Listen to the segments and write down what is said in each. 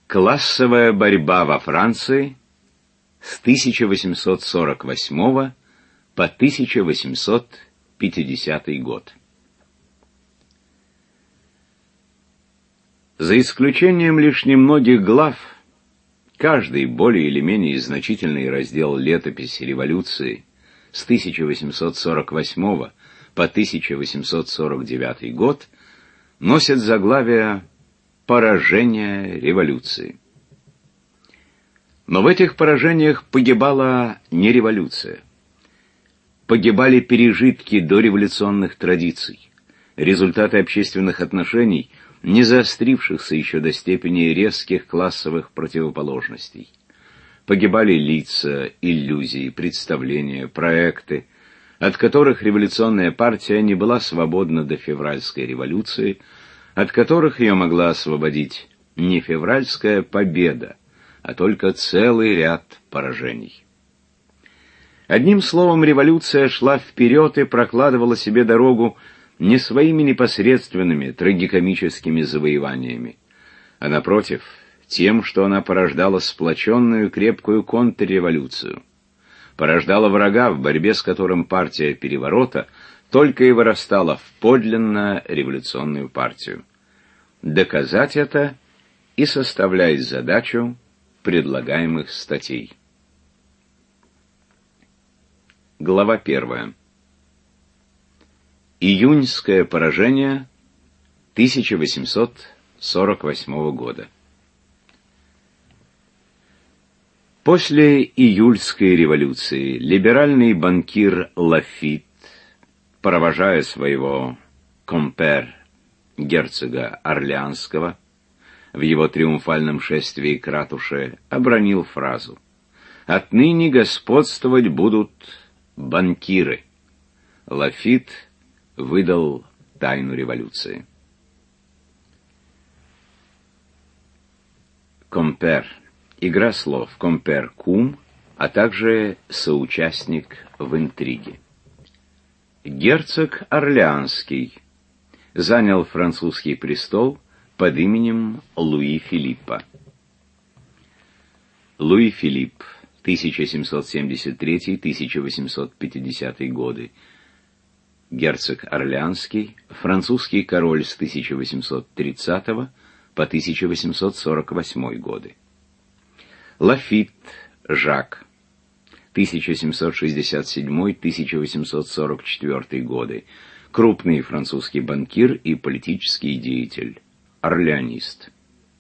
Классовая борьба во Франции с 1848 по 1850 год. За исключением лишь немногих глав, каждый более или менее значительный раздел летописи революции с 1848 по 1849 год носит заглавие «Поражение революции». Но в этих поражениях погибала не революция. Погибали пережитки дореволюционных традиций, результаты общественных отношений, не заострившихся еще до степени резких классовых противоположностей. Погибали лица, иллюзии, представления, проекты, от которых революционная партия не была свободна до февральской революции, от которых ее могла освободить не февральская победа, а только целый ряд поражений. Одним словом, революция шла вперед и прокладывала себе дорогу не своими непосредственными трагикомическими завоеваниями, а, напротив, тем, что она порождала сплоченную крепкую контрреволюцию, порождала врага, в борьбе с которым партия переворота только и вырастала в подлинно революционную партию. Доказать это и составляет задачу предлагаемых статей. Глава 1. Июньское поражение 1848 года. После июльской революции либеральный банкир Лафит, провожая своего компère, герцога Орлеанского, в его триумфальном шествии к ратуше, обронил фразу: «Отныне господствовать будут банкиры». Лафит выдал тайну революции. Компère. Игра слов. Компère — кум, а также соучастник в интриге. Герцог Орлеанский занял французский престол под именем Луи Филиппа. Луи Филипп, 1773-1850 годы. Герцог Орлеанский, французский король с 1830 по 1848 годы. Лафит Жак, 1767-1844 годы. Крупный французский банкир и политический деятель, орлеанист.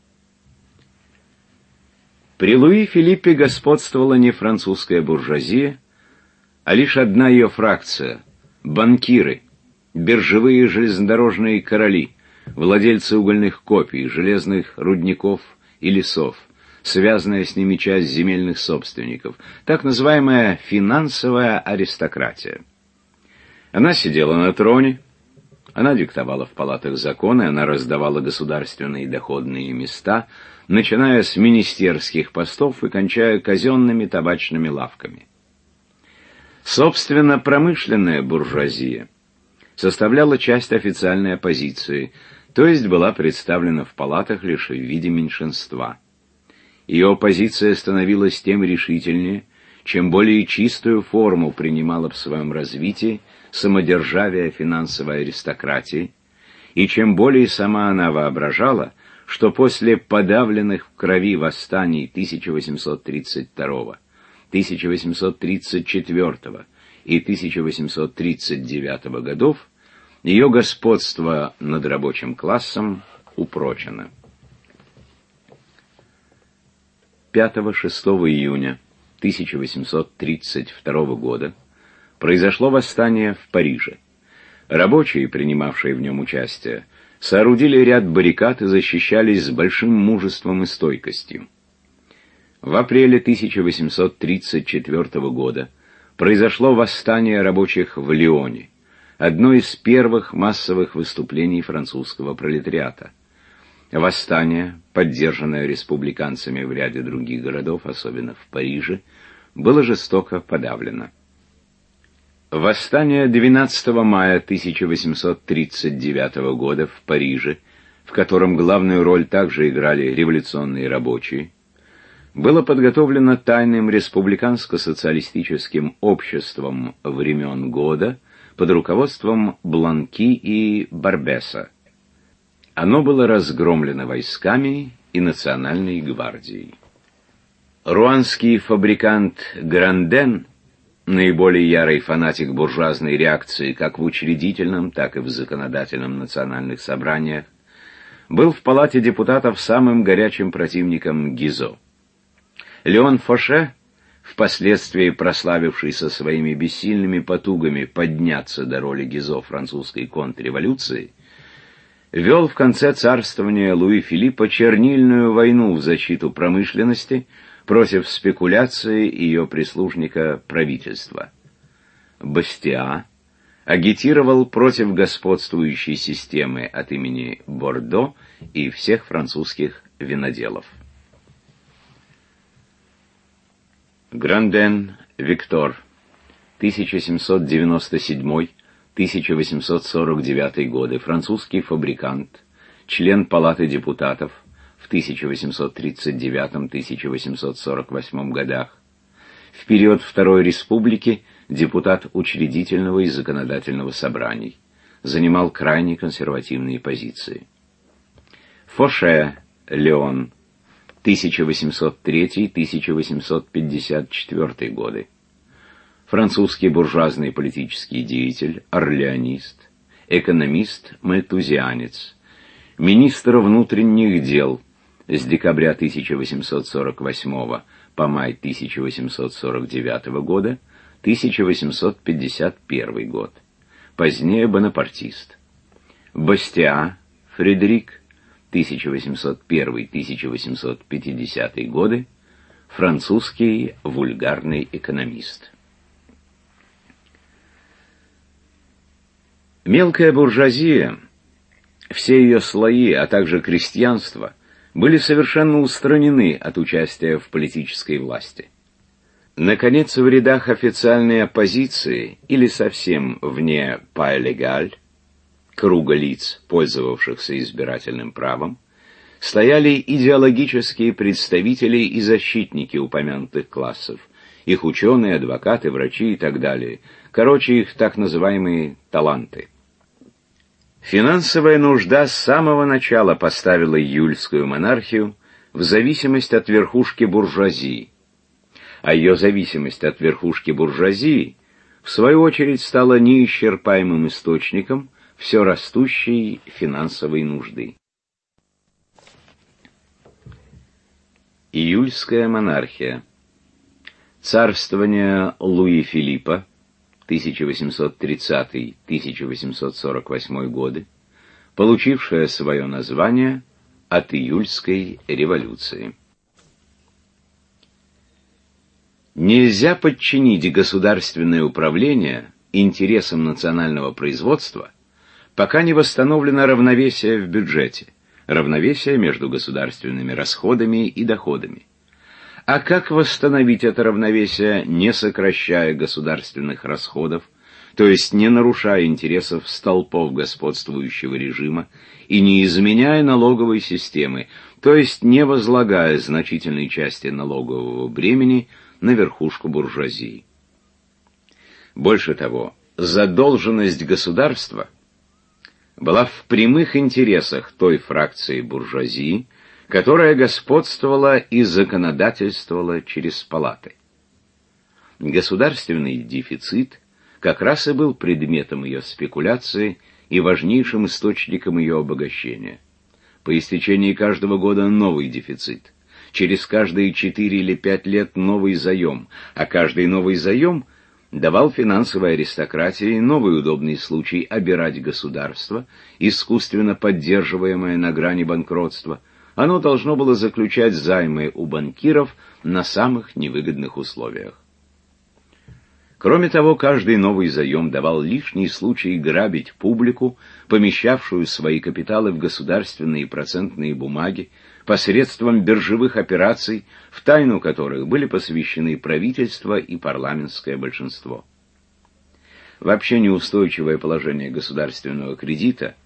При Луи Филиппе господствовала не французская буржуазия, а лишь одна ее фракция — банкиры, биржевые железнодорожные короли, владельцы угольных копий, железных рудников и лесов, связанная с ними часть земельных собственников, так называемая финансовая аристократия. Она сидела на троне, она диктовала в палатах законы, она раздавала государственные доходные места, начиная с министерских постов и кончая казенными табачными лавками. Собственно, промышленная буржуазия составляла часть официальной оппозиции, то есть была представлена в палатах лишь в виде меньшинства. Ее оппозиция становилась тем решительнее, чем более чистую форму принимала в своем развитии самодержавие финансовой аристократии, и чем более сама она воображала, что после подавленных в крови восстаний 1832, 1834 и 1839 годов ее господство над рабочим классом упрочено. 5-6 июня 1832 года произошло восстание в Париже. Рабочие, принимавшие в нем участие, соорудили ряд баррикад и защищались с большим мужеством и стойкостью. В апреле 1834 года произошло восстание рабочих в Лионе, одно из первых массовых выступлений французского пролетариата. Восстание, поддержанное республиканцами в ряде других городов, особенно в Париже, было жестоко подавлено. Восстание 12 мая 1839 года в Париже в котором главную роль также играли революционные рабочие, было подготовлено тайным республиканско-социалистическим обществом времен года под руководством Бланки и Барбеса. Оно было разгромлено войсками и Национальной гвардией. Руанский фабрикант Гранден, наиболее ярый фанатик буржуазной реакции как в учредительном, так и в законодательном национальных собраниях, был в Палате депутатов самым горячим противником Гизо. Леон Фоше, впоследствии прославившийся своими бессильными потугами подняться до роли Гизо французской контрреволюции, вел в конце царствования Луи Филиппа чернильную войну в защиту промышленности против спекуляции ее прислужника правительства. Бастиа агитировал против господствующей системы от имени Бордо и всех французских виноделов. Гранден Виктор, 1797-1849 годы, французский фабрикант, член Палаты депутатов в 1839-1848 годах, в период Второй Республики депутат Учредительного и Законодательного собраний, занимал крайне консервативные позиции. Фоше Леон, 1803-1854 годы. Французский буржуазный политический деятель, орлеонист, экономист-мальтузианец, министр внутренних дел с декабря 1848 по май 1849 года, 1851 год. Позднее бонапартист. Бастиа Фредерик, 1801-1850 годы, французский вульгарный экономист. Мелкая буржуазия, все ее слои, а также крестьянство, были совершенно устранены от участия в политической власти. Наконец, в рядах официальной оппозиции или совсем вне «па-легаль», круга лиц, пользовавшихся избирательным правом, стояли идеологические представители и защитники упомянутых классов, их ученые, адвокаты, врачи и так далее, короче, их так называемые таланты. Финансовая нужда с самого начала поставила июльскую монархию в зависимость от верхушки буржуазии, а ее зависимость от верхушки буржуазии, в свою очередь, стала неисчерпаемым источником все растущей финансовой нужды. Июльская монархия. Царствование Луи Филиппа 1830-1848 годы, получившее свое название от июльской революции. Нельзя подчинить государственное управление интересам национального производства, пока не восстановлено равновесие в бюджете, равновесие между государственными расходами и доходами. А как восстановить это равновесие, не сокращая государственных расходов, то есть не нарушая интересов столпов господствующего режима и не изменяя налоговой системы, то есть не возлагая значительной части налогового бремени на верхушку буржуазии? Больше того, задолженность государства была в прямых интересах той фракции буржуазии, которая господствовала и законодательствовала через палаты. Государственный дефицит как раз и был предметом ее спекуляции и важнейшим источником ее обогащения. По истечении каждого года новый дефицит, через каждые 4 или 5 лет новый заем, а каждый новый заем давал финансовой аристократии новый удобный случай обирать государство, искусственно поддерживаемое на грани банкротства. Оно должно было заключать займы у банкиров на самых невыгодных условиях. Кроме того, каждый новый заем давал лишний случай грабить публику, помещавшую свои капиталы в государственные процентные бумаги, посредством биржевых операций, в тайну которых были посвящены правительство и парламентское большинство. Вообще неустойчивое положение государственного кредита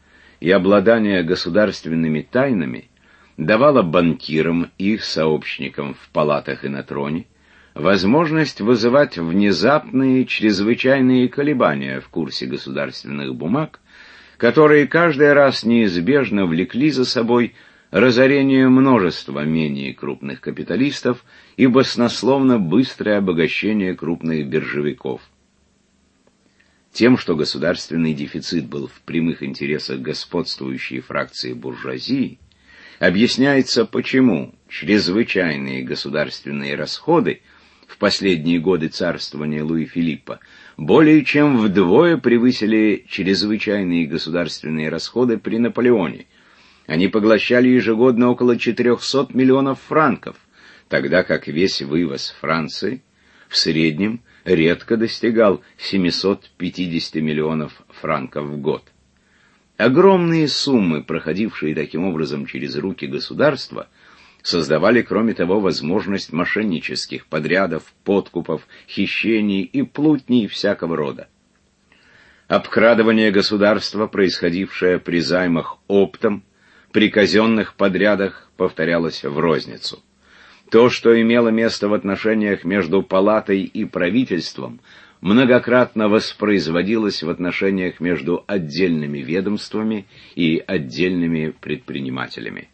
и обладание государственными тайнами давало банкирам и их сообщникам в палатах и на троне возможность вызывать внезапные чрезвычайные колебания в курсе государственных бумаг, которые каждый раз неизбежно влекли за собой разорение множества менее крупных капиталистов и баснословно быстрое обогащение крупных биржевиков. Тем, что государственный дефицит был в прямых интересах господствующей фракции буржуазии, объясняется, почему чрезвычайные государственные расходы в последние годы царствования Луи Филиппа более чем вдвое превысили чрезвычайные государственные расходы при Наполеоне. Они поглощали ежегодно около 400 миллионов франков, тогда как весь вывоз Франции в среднем редко достигал 750 миллионов франков в год. Огромные суммы, проходившие таким образом через руки государства, создавали, кроме того, возможность мошеннических подрядов, подкупов, хищений и плутней всякого рода. Обкрадывание государства, происходившее при займах оптом, при казенных подрядах, повторялось в розницу. То, что имело место в отношениях между палатой и правительством, многократно воспроизводилось в отношениях между отдельными ведомствами и отдельными предпринимателями.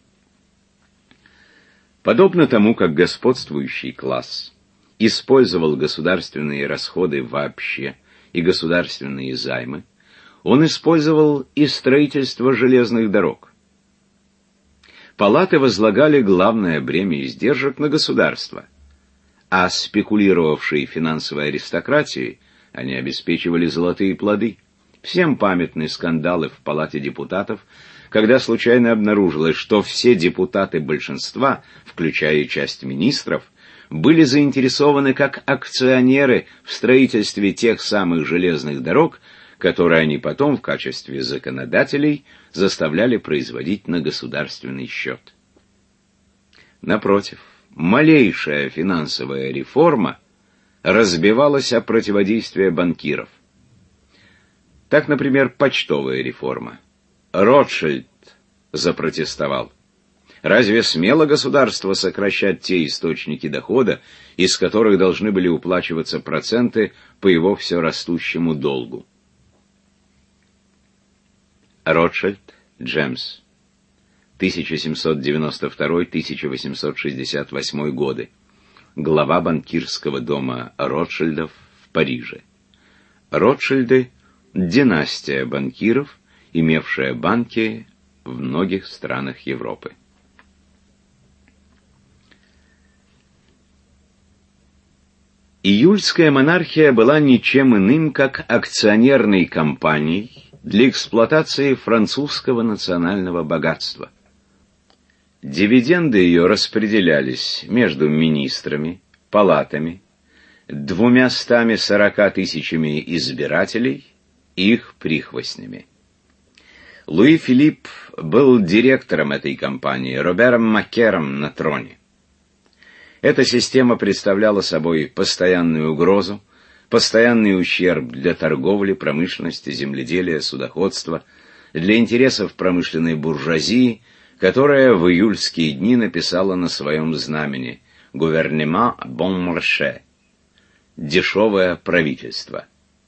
Подобно тому, как господствующий класс использовал государственные расходы вообще и государственные займы, он использовал и строительство железных дорог. Палаты возлагали главное бремя издержек на государство, а спекулировавшие финансовой аристократией они обеспечивали золотые плоды. Всем памятны скандалы в Палате депутатов, когда случайно обнаружилось, что все депутаты большинства, включая и часть министров, были заинтересованы как акционеры в строительстве тех самых железных дорог, которые они потом в качестве законодателей заставляли производить на государственный счет. Напротив, малейшая финансовая реформа разбивалась о противодействие банкиров. Так, например, почтовая реформа. Ротшильд запротестовал. Разве смело государство сокращать те источники дохода, из которых должны были уплачиваться проценты по его все растущему долгу? Ротшильд, Джемс, 1792-1868 годы. Глава банкирского дома Ротшильдов в Париже. Ротшильды – династия банкиров, имевшая банки в многих странах Европы. Июльская монархия была ничем иным, как акционерной компанией для эксплуатации французского национального богатства. Дивиденды ее распределялись между министрами, палатами, 240 тысячами избирателей и их прихвостнями. Луи Филипп был директором этой компании, Робером Маккером на троне. Эта система представляла собой постоянную угрозу, постоянный ущерб для торговли, промышленности, земледелия, судоходства, для интересов промышленной буржуазии, которая в июльские дни написала на своем знамени «Gouvernement bon marché» – «дешевое правительство».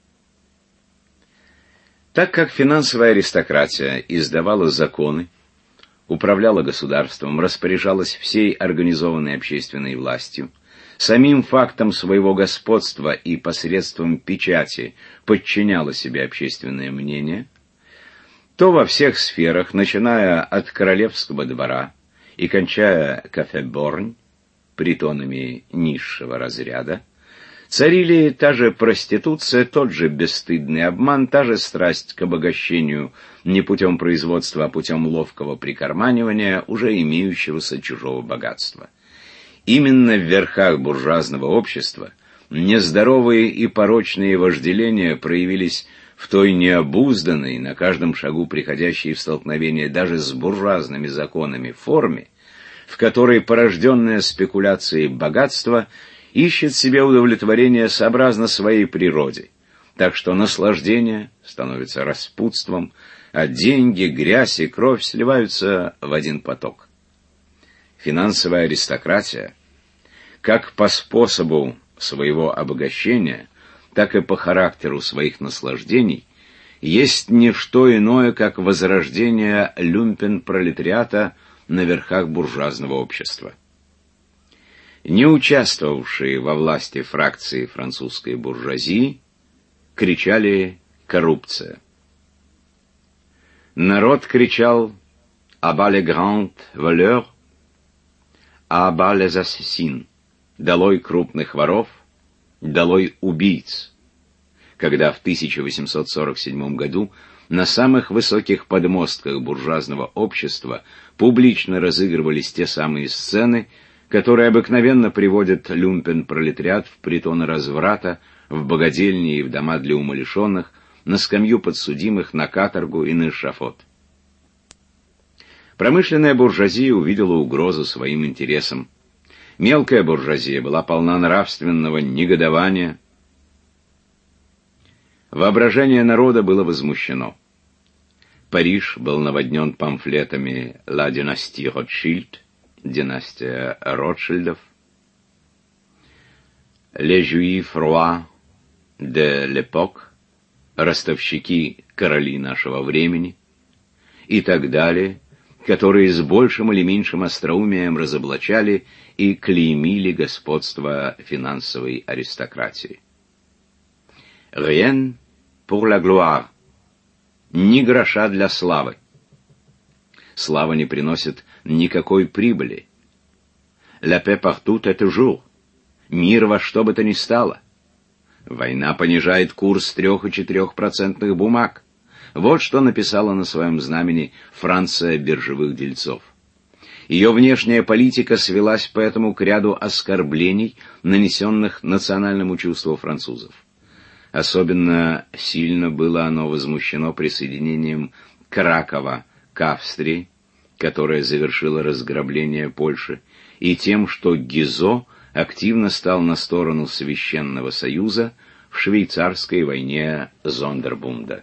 Так как финансовая аристократия издавала законы, управляла государством, распоряжалась всей организованной общественной властью, самим фактом своего господства и посредством печати подчиняла себе общественное мнение, то во всех сферах, начиная от королевского двора и кончая кафе-борнь, притонами низшего разряда, царили та же проституция, тот же бесстыдный обман, та же страсть к обогащению не путем производства, а путем ловкого прикарманивания уже имеющегося чужого богатства. Именно в верхах буржуазного общества нездоровые и порочные вожделения проявились в той необузданной, на каждом шагу приходящей в столкновение даже с буржуазными законами форме, в которой порожденное спекуляцией богатство ищет себе удовлетворение сообразно своей природе, так что наслаждение становится распутством, а деньги, грязь и кровь сливаются в один поток. Финансовая аристократия, как по способу своего обогащения, так и по характеру своих наслаждений, есть не что иное, как возрождение люмпен-пролетариата на верхах буржуазного общества. Не участвовавшие во власти фракции французской буржуазии кричали «коррупция». Народ кричал «à bas les grands voleurs», «à bas les assassins», «долой крупных воров», «долой убийц», когда в 1847 году на самых высоких подмостках буржуазного общества публично разыгрывались те самые сцены, которые обыкновенно приводят люмпен-пролетариат в притоны разврата, в богадельни и в дома для умалишенных, на скамью подсудимых, на каторгу и на эшафот. Промышленная буржуазия увидела угрозу своим интересам. Мелкая буржуазия была полна нравственного негодования. Воображение народа было возмущено. Париж был наводнен памфлетами «La dynastie Rothschild», династия Ротшильдов, «Les Juifs rois de l'époque», ростовщики короли нашего времени и так далее, которые с большим или меньшим остроумием разоблачали и клеймили господство финансовой аристократии. «Rien pour la gloire», ни гроша для славы. Слава не приносит никакой прибыли. «La paix partout et toujours», мир во что бы то ни стало. Война понижает курс 3- и 4% бумаг. Вот что написала на своем знамени Франция биржевых дельцов. Ее внешняя политика свелась поэтому к ряду оскорблений, нанесенных национальному чувству французов. Особенно сильно было оно возмущено присоединением Кракова к Австрии, которая завершила разграбление Польши, и тем, что Гизо активно стал на сторону Священного Союза в швейцарской войне Зондербунда.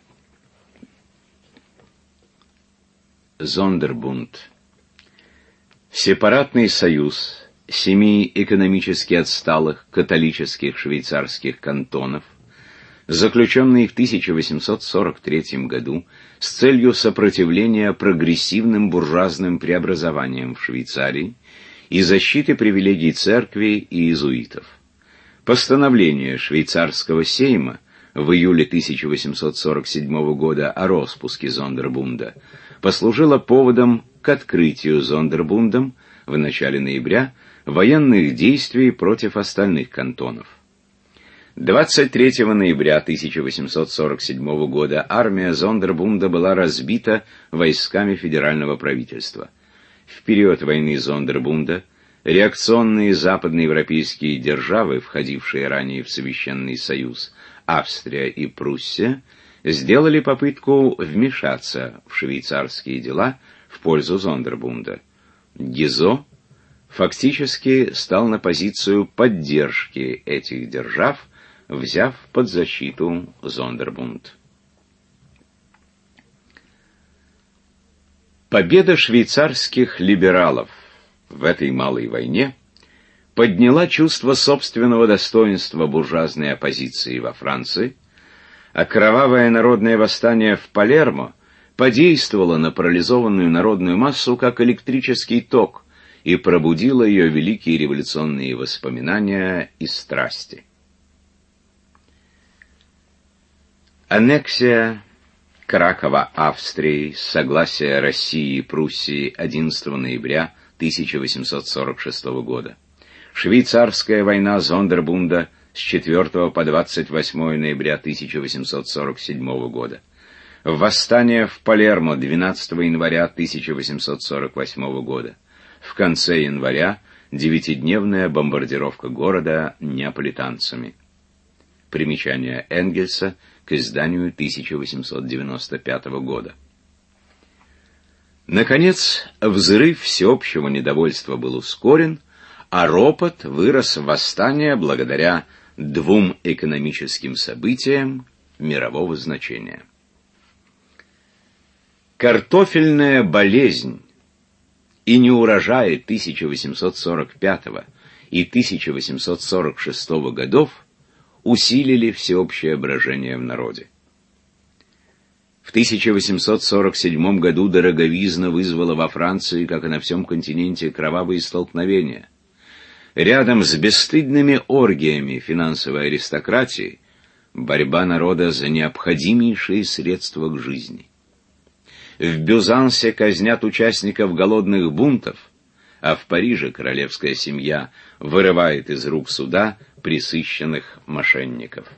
Зондербунд. Сепаратный союз 7 экономически отсталых католических швейцарских кантонов, заключенный в 1843 году с целью сопротивления прогрессивным буржуазным преобразованиям в Швейцарии и защиты привилегий церкви и иезуитов. Постановление швейцарского сейма в июле 1847 года о распуске Зондербунда послужило поводом к открытию Зондербундом в начале ноября военных действий против остальных кантонов. 23 ноября 1847 года армия Зондербунда была разбита войсками федерального правительства. В период войны Зондербунда реакционные западноевропейские державы, входившие ранее в Священный Союз, Австрия и Пруссия, сделали попытку вмешаться в швейцарские дела в пользу Зондербунда. Гизо фактически стал на позицию поддержки этих держав, взяв под защиту Зондербунд. Победа швейцарских либералов в этой малой войне подняла чувство собственного достоинства буржуазной оппозиции во Франции, а кровавое народное восстание в Палермо подействовало на парализованную народную массу как электрический ток и пробудило ее великие революционные воспоминания и страсти. Аннексия Кракова Австрии с согласия России и Пруссии 11 ноября 1846 года. Швейцарская война Зондербунда с 4 по 28 ноября 1847 года. Восстание в Палермо 12 января 1848 года. В конце января 9-дневная бомбардировка города неаполитанцами. Примечание Энгельса к изданию 1895 года. Наконец, взрыв всеобщего недовольства был ускорен, а ропот вырос в восстание благодаря 2 экономическим событиям мирового значения. Картофельная болезнь и неурожаи 1845 и 1846 годов усилили всеобщее брожение в народе. В 1847 году дороговизна вызвала во Франции, как и на всем континенте, кровавые столкновения. Рядом с бесстыдными оргиями финансовой аристократии борьба народа за необходимейшие средства к жизни. В Бюзансе казнят участников голодных бунтов, а в Париже королевская семья вырывает из рук суда пресыщенных мошенников.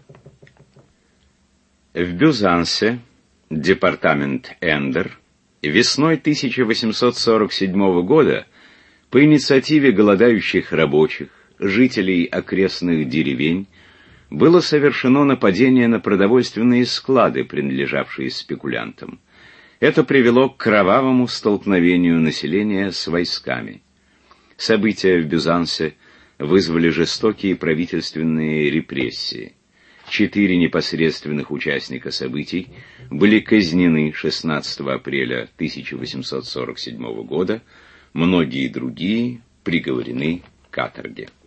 В Бюзансе, департамент Эндер, весной 1847 года по инициативе голодающих рабочих, жителей окрестных деревень, было совершено нападение на продовольственные склады, принадлежавшие спекулянтам. Это привело к кровавому столкновению населения с войсками. События в Бюзансе вызвали жестокие правительственные репрессии. 4 непосредственных участника событий были казнены 16 апреля 1847 года, многие другие приговорены к каторге.